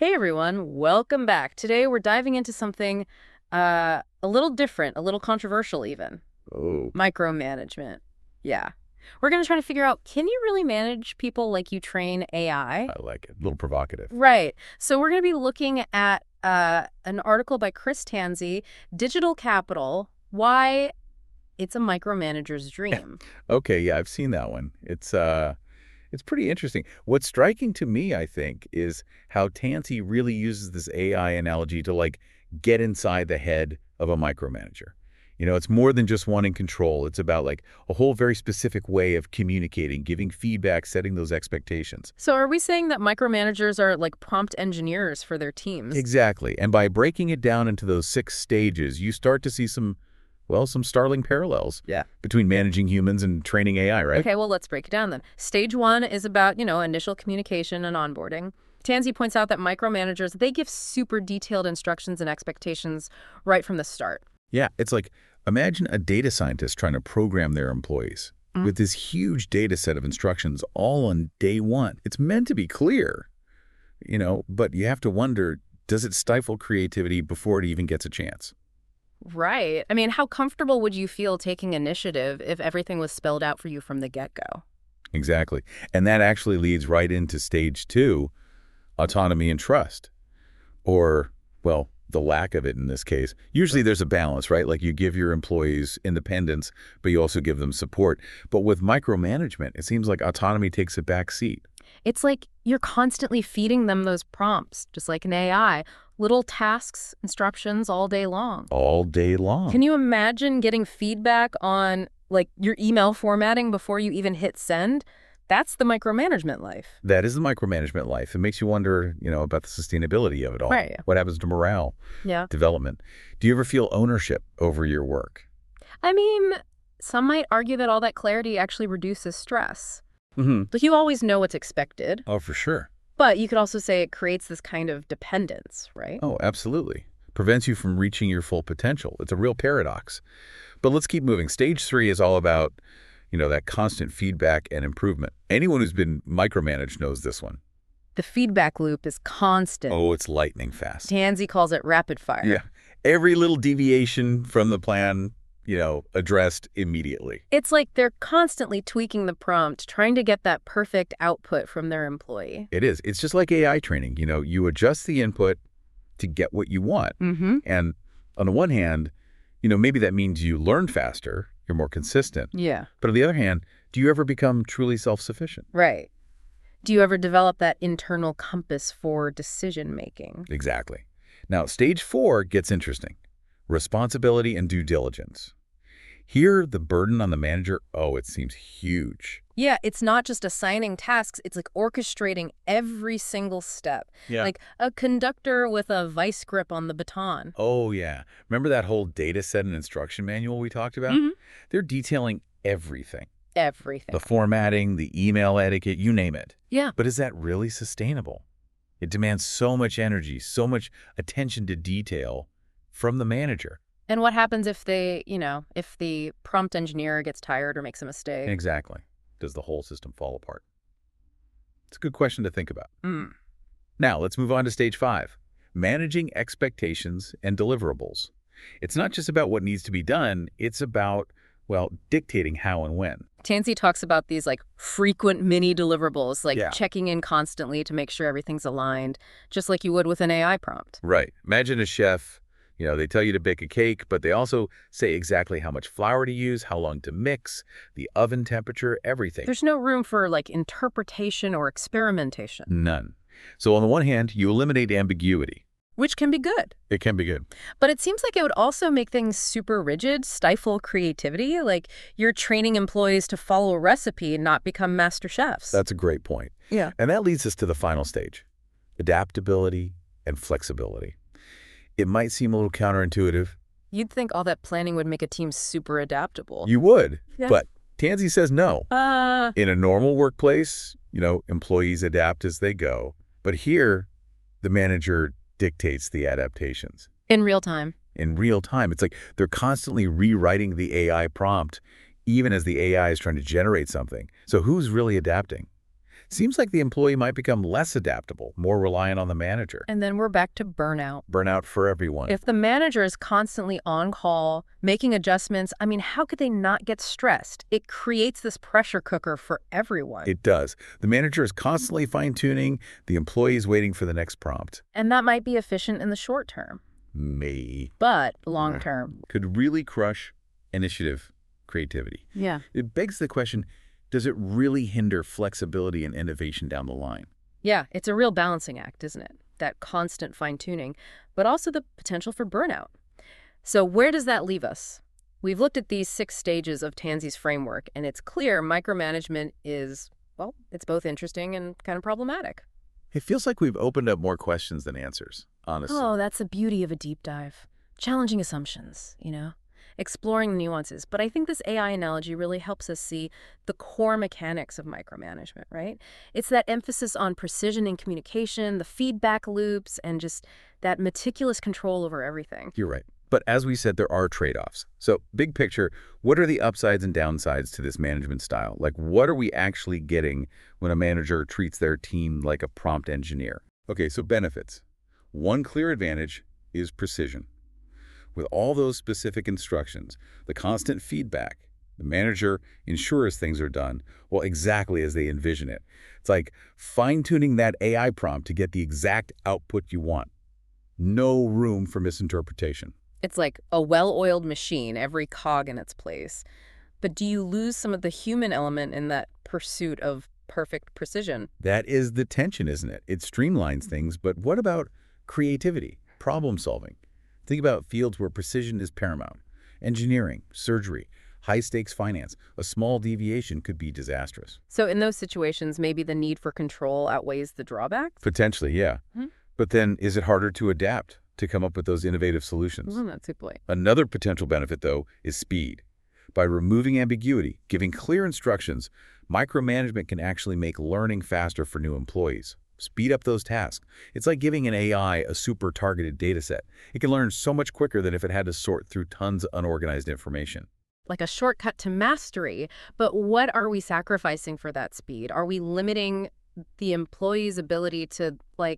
Hey everyone, welcome back. Today we're diving into something a little different, a little controversial even. Oh, Micromanagement. Yeah. We're going to try to figure out, can you really manage people like you train AI? I like it. A little provocative. Right. So we're going to be looking at an article by Chris Tanzi, Digital Capital, Why It's a Micromanager's Dream. Okay, yeah, I've seen that one. It's pretty interesting. What's striking to me, I think, is how Tansy really uses this AI analogy to get inside the head of a micromanager. It's more than just wanting control. It's about a whole very specific way of communicating, giving feedback, setting those expectations. So are we saying that micromanagers are like prompt engineers for their teams? Exactly. And by breaking it down into those 6 stages, you start to see some startling parallels Yeah. between managing humans and training AI, right? Okay, well, let's break it down then. Stage one is about, initial communication and onboarding. Tansy points out that micromanagers, they give super detailed instructions and expectations right from the start. Yeah, it's like imagine a data scientist trying to program their employees with this huge data set of instructions all on day one. It's meant to be clear, but you have to wonder, does it stifle creativity before it even gets a chance? Right. I mean, how comfortable would you feel taking initiative if everything was spelled out for you from the get-go? Exactly. And that actually leads right into stage two, autonomy and trust. Or, well, the lack of it in this case. Usually there's a balance, right? Like you give your employees independence, but you also give them support. But with micromanagement, it seems like autonomy takes a back seat. It's like you're constantly feeding them those prompts, just like an AI, little tasks, instructions all day long. All day long. Can you imagine getting feedback on like your email formatting before you even hit send? That's the micromanagement life. That is the micromanagement life. It makes you wonder, about the sustainability of it all. Right. What happens to morale, Yeah. development? Do you ever feel ownership over your work? I mean, some might argue that all that clarity actually reduces stress. Mm-hmm. Like you always know what's expected, Oh, for sure. but you could also say it creates this kind of dependence, right? Oh, absolutely. Prevents you from reaching your full potential. It's a real paradox. But let's keep moving. Stage three is all about, that constant feedback and improvement. Anyone who's been micromanaged knows this one. The feedback loop is constant. Oh, it's lightning fast. Tansy calls it rapid fire. Yeah. Every little deviation from the plan, addressed immediately. It's like they're constantly tweaking the prompt, trying to get that perfect output from their employee. It is. It's just like AI training. You adjust the input to get what you want. Mm-hmm. And on the one hand, maybe that means you learn faster, you're more consistent. Yeah. But on the other hand, do you ever become truly self-sufficient? Right. Do you ever develop that internal compass for decision making? Exactly. Now, stage four gets interesting. Responsibility and due diligence. Here, the burden on the manager, it seems huge. Yeah, it's not just assigning tasks, it's like orchestrating every single step. Yeah. Like a conductor with a vice grip on the baton. Oh, yeah. Remember that whole data set and instruction manual we talked about? Mhm. They're detailing everything. Everything. The formatting, the email etiquette, you name it. Yeah. But is that really sustainable? It demands so much energy, so much attention to detail from the manager. And what happens if if the prompt engineer gets tired or makes a mistake? Exactly. Does the whole system fall apart? It's a good question to think about. Mm. Now, let's move on to stage five, managing expectations and deliverables. It's not just about what needs to be done. It's about, dictating how and when. Tansy talks about these like frequent mini deliverables, like Yeah. checking in constantly to make sure everything's aligned, just like you would with an AI prompt. Right. Imagine a chef, they tell you to bake a cake, but they also say exactly how much flour to use, how long to mix, the oven temperature, everything. There's no room for like interpretation or experimentation, None. So on the one hand, you eliminate ambiguity. which can be good. It can be good. But it seems like it would also make things super rigid, stifle creativity. Like you're training employees to follow a recipe and not become master chefs. That's a great point. Yeah. And that leads us to the final stage, adaptability and flexibility. It might seem a little counterintuitive. You'd think all that planning would make a team super adaptable. You would, Yeah. but Tansy says no. In a normal workplace, employees adapt as they go. But here, the manager dictates the adaptations. in real time. In real time, it's like they're constantly rewriting the AI prompt, even as the AI is trying to generate something. So who's really adapting? Seems like the employee might become less adaptable, more reliant on the manager. And then we're back to burnout. Burnout for everyone. If the manager is constantly on call, making adjustments, I mean, how could they not get stressed? It creates this pressure cooker for everyone. It does. The manager is constantly fine-tuning, the employee is waiting for the next prompt. And that might be efficient in the short term, but long term. Could really crush initiative, creativity. Yeah. It begs the question, does it really hinder flexibility and innovation down the line? Yeah, it's a real balancing act, isn't it? That constant fine-tuning, but also the potential for burnout. So where does that leave us? We've looked at these 6 stages of Tanzi's framework, and it's clear micromanagement is, well, it's both interesting and kind of problematic. It feels like we've opened up more questions than answers, honestly. Oh, that's the beauty of a deep dive. Challenging assumptions, exploring nuances. But I think this AI analogy really helps us see the core mechanics of micromanagement, right? It's that emphasis on precision in communication, the feedback loops, and just that meticulous control over everything. You're right. But as we said, there are trade-offs. So big picture, what are the upsides and downsides to this management style? Like, what are we actually getting when a manager treats their team like a prompt engineer? Okay, so benefits. One clear advantage is precision. With all those specific instructions, the constant feedback, the manager ensures things are done, well, exactly as they envision it. It's like fine-tuning that AI prompt to get the exact output you want. No room for misinterpretation. It's like a well-oiled machine, every cog in its place. But do you lose some of the human element in that pursuit of perfect precision? That is the tension, isn't it? It streamlines things, but what about creativity, problem solving? Think about fields where precision is paramount. Engineering, surgery, high-stakes finance. A small deviation could be disastrous. So in those situations, maybe the need for control outweighs the drawbacks? Potentially, yeah. But then is it harder to adapt, to come up with those innovative solutions? That's a point. Another potential benefit, though, is speed. By removing ambiguity, giving clear instructions, micromanagement can actually make learning faster for new employees. Speed up those tasks. It's like giving an AI a super targeted data set. It can learn so much quicker than if it had to sort through tons of unorganized information. Like a shortcut to mastery. But what are we sacrificing for that speed? Are we limiting the employee's ability to,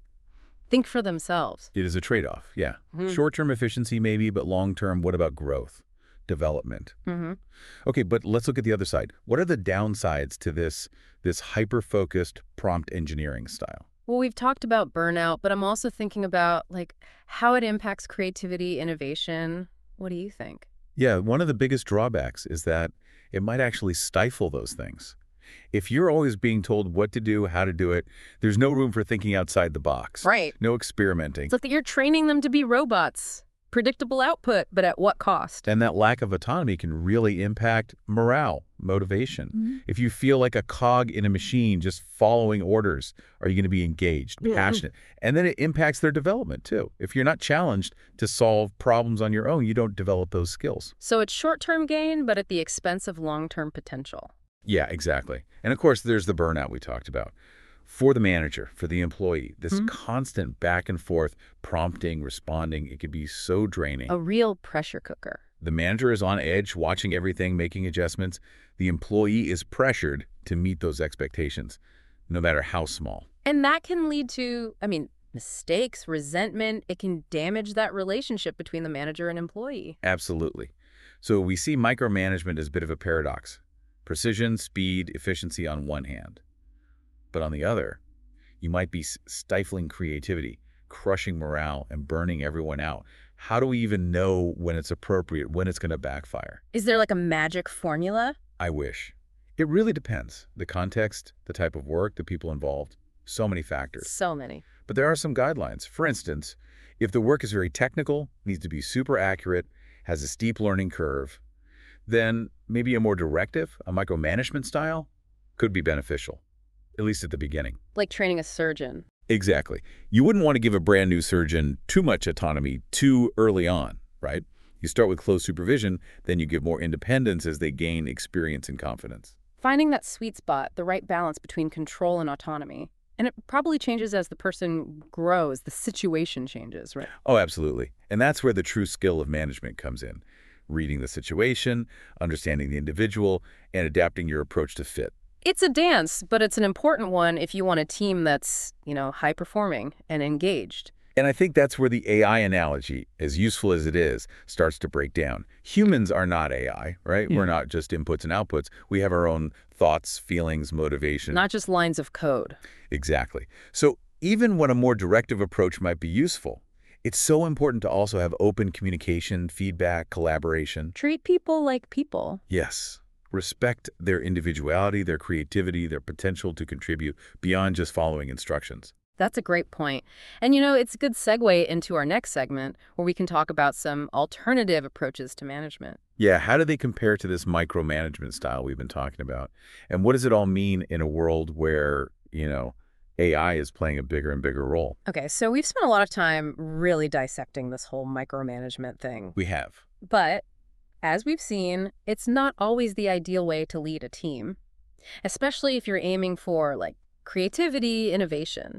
think for themselves? It is a trade-off, yeah. Short-term efficiency maybe, but long-term, what about growth, development? Okay, but let's look at the other side. What are the downsides to this hyper-focused prompt engineering style? Well, we've talked about burnout, but I'm also thinking about, how it impacts creativity, innovation. What do you think? Yeah, one of the biggest drawbacks is that it might actually stifle those things. If you're always being told what to do, how to do it, there's no room for thinking outside the box. Right. No experimenting. It's like that you're training them to be robots. Predictable output, but at what cost? And that lack of autonomy can really impact morale, motivation. If you feel like a cog in a machine just following orders, are you going to be engaged, passionate? And then it impacts their development, too. If you're not challenged to solve problems on your own, you don't develop those skills. So it's short-term gain, but at the expense of long-term potential. Yeah, exactly. And of course, there's the burnout we talked about. For the manager, for the employee, this constant back and forth, prompting, responding, it could be so draining. A real pressure cooker. The manager is on edge, watching everything, making adjustments. The employee is pressured to meet those expectations, no matter how small. And that can lead to, mistakes, resentment. It can damage that relationship between the manager and employee. Absolutely. So we see micromanagement as a bit of a paradox. Precision, speed, efficiency on one hand. But on the other, you might be stifling creativity, crushing morale, and burning everyone out. How do we even know when it's appropriate, when it's going to backfire? Is there a magic formula? I wish. It really depends. The context, the type of work, the people involved, so many factors. So many. But there are some guidelines. For instance, if the work is very technical, needs to be super accurate, has a steep learning curve, then maybe a more directive, a micromanagement style, could be beneficial. At least at the beginning. Like training a surgeon. Exactly. You wouldn't want to give a brand new surgeon too much autonomy too early on, right? You start with close supervision, then you give more independence as they gain experience and confidence. Finding that sweet spot, the right balance between control and autonomy. And it probably changes as the person grows, the situation changes, right? Oh, absolutely. And that's where the true skill of management comes in. Reading the situation, understanding the individual, and adapting your approach to fit. It's a dance, but it's an important one if you want a team that's, high performing and engaged. And I think that's where the AI analogy, as useful as it is, starts to break down. Humans are not AI, right? Yeah. We're not just inputs and outputs. We have our own thoughts, feelings, motivation. Not just lines of code. Exactly. So even when a more directive approach might be useful, it's so important to also have open communication, feedback, collaboration. Treat people like people. Yes. Respect their individuality, their creativity, their potential to contribute beyond just following instructions. That's a great point. And it's a good segue into our next segment where we can talk about some alternative approaches to management. Yeah, how do they compare to this micromanagement style we've been talking about? And what does it all mean in a world where, AI is playing a bigger and bigger role? Okay, so we've spent a lot of time really dissecting this whole micromanagement thing. We have. But as we've seen, it's not always the ideal way to lead a team, especially if you're aiming for creativity, innovation.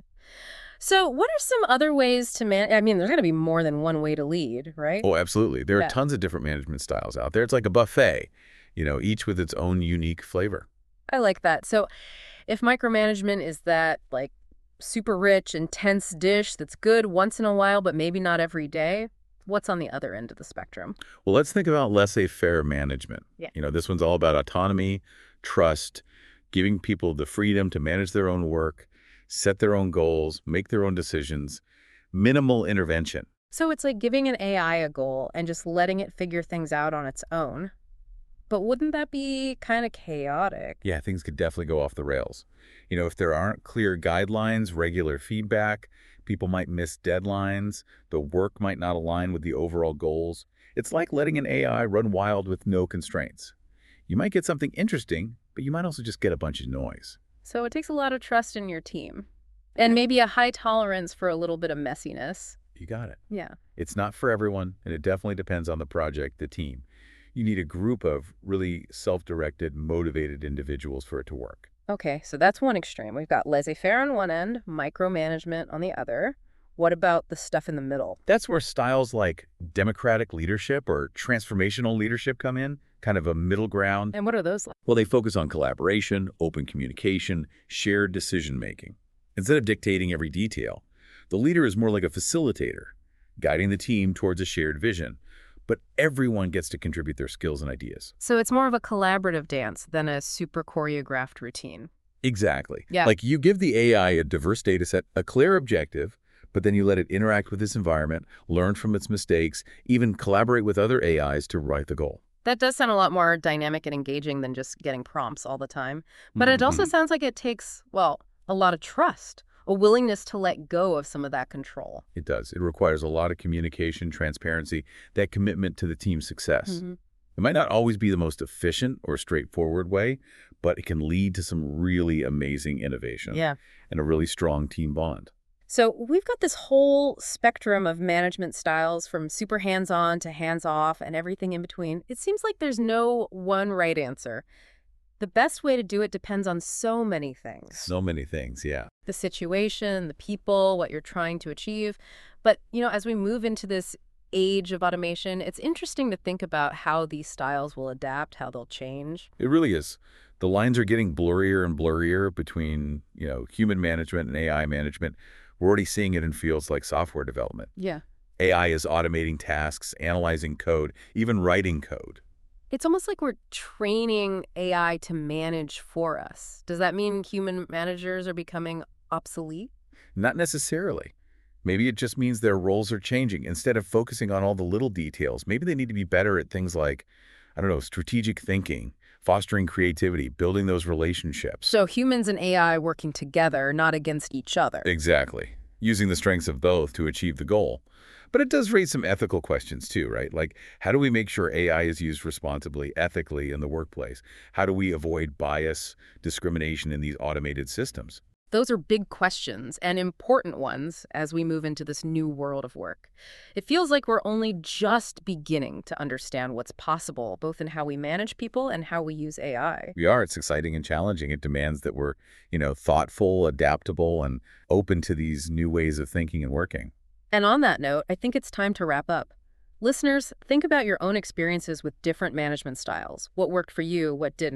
So what are some other ways to I mean, there's going to be more than one way to lead, right? Oh, absolutely. There are Yeah. tons of different management styles out there. It's like a buffet, each with its own unique flavor. I like that. So if micromanagement is that super rich, intense dish that's good once in a while, but maybe not every day, what's on the other end of the spectrum? Well, let's think about laissez-faire management. Yeah. This one's all about autonomy, trust, giving people the freedom to manage their own work, set their own goals, make their own decisions, minimal intervention. So it's like giving an AI a goal and just letting it figure things out on its own. But wouldn't that be kind of chaotic? Yeah, things could definitely go off the rails. If there aren't clear guidelines, regular feedback, people might miss deadlines, the work might not align with the overall goals. It's like letting an AI run wild with no constraints. You might get something interesting, but you might also just get a bunch of noise. So it takes a lot of trust in your team and maybe a high tolerance for a little bit of messiness. You got it. Yeah. It's not for everyone, and it definitely depends on the project, the team. You need a group of really self-directed, motivated individuals for it to work. Okay, so that's one extreme. We've got laissez-faire on one end, micromanagement on the other. What about the stuff in the middle? That's where styles like democratic leadership or transformational leadership come in, kind of a middle ground. And what are those like? Well, they focus on collaboration, open communication, shared decision-making. Instead of dictating every detail, the leader is more like a facilitator, guiding the team towards a shared vision. But everyone gets to contribute their skills and ideas. So it's more of a collaborative dance than a super choreographed routine. Exactly. Yeah. Like you give the AI a diverse data set, a clear objective, but then you let it interact with this environment, learn from its mistakes, even collaborate with other AIs to write the goal. That does sound a lot more dynamic and engaging than just getting prompts all the time. But it also sounds like it takes, well, a lot of trust, a willingness to let go of some of that control. It does. It requires a lot of communication, transparency, that commitment to the team's success. It might not always be the most efficient or straightforward way, but it can lead to some really amazing innovation Yeah. and a really strong team bond. So we've got this whole spectrum of management styles from super hands-on to hands-off and everything in between. It seems like there's no one right answer. The best way to do it depends on so many things. So many things, yeah. The situation, the people, what you're trying to achieve. But, as we move into this age of automation, it's interesting to think about how these styles will adapt, how they'll change. It really is. The lines are getting blurrier and blurrier between, human management and AI management. We're already seeing it in fields like software development. Yeah. AI is automating tasks, analyzing code, even writing code. It's almost like we're training AI to manage for us. Does that mean human managers are becoming obsolete? Not necessarily. Maybe it just means their roles are changing. Instead of focusing on all the little details, maybe they need to be better at things like, strategic thinking, fostering creativity, building those relationships. So humans and AI working together, not against each other. Exactly. Using the strengths of both to achieve the goal. But it does raise some ethical questions too, right? Like, how do we make sure AI is used responsibly, ethically in the workplace? How do we avoid bias, discrimination in these automated systems? Those are big questions and important ones as we move into this new world of work. It feels like we're only just beginning to understand what's possible, both in how we manage people and how we use AI. We are. It's exciting and challenging. It demands that we're, thoughtful, adaptable, and open to these new ways of thinking and working. And on that note, I think it's time to wrap up. Listeners, think about your own experiences with different management styles. What worked for you, what didn't,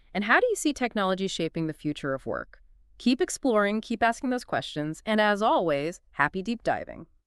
And how do you see technology shaping the future of work? Keep exploring, keep asking those questions, and as always, happy deep diving.